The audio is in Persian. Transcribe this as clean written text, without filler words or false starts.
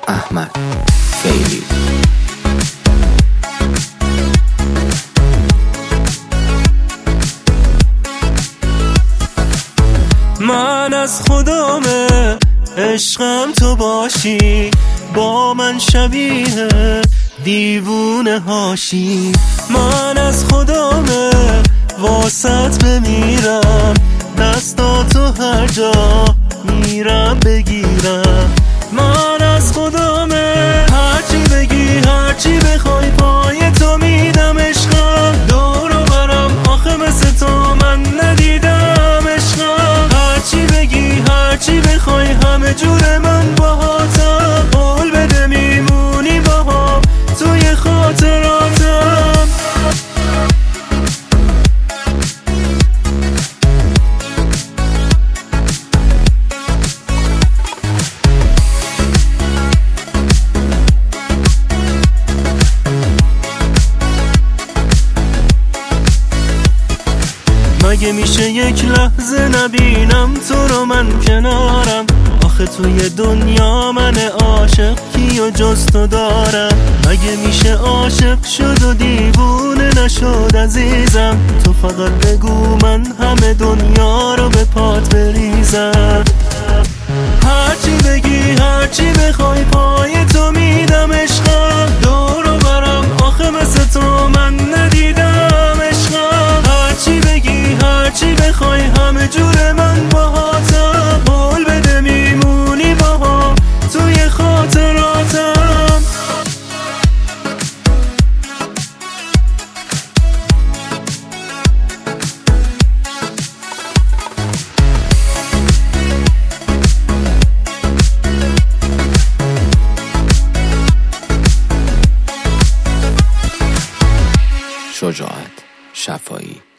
احمد فیلی. من از خدامه عشقم تو باشی، با من شبیه دیوونه هاشی. من از خدامه واسط بمیرم، دستاتو هر جا میرم بگیرم. من از خدامه هرچی بگی هرچی بخوای پای تو میدم عشقم. دورو برم آخه مثل تو من ندیدم عشقم. هرچی بگی هرچی بخوای همه جور من باهاتم. قول بده میمونی باهام توی خاطراتم. مگه میشه یک لحظه نبینم تو رو من کنارم؟ آخه توی دنیا من عاشق کیو جز تو دارم؟ مگه میشه عاشق شد و دیوونه نشد عزیزم؟ تو فقط بگو من همه دنیا رو به پات بریزم. هرچی بگی هرچی بخوای پای تو میدم عشقم. دورو برم آخه مثل تو من ندیدم عشقم. هرچی بگی هرچی بخوای همه جور من باهاتم. قول بده میمونی باهام توی خاطراتم. شجاعت شفایی.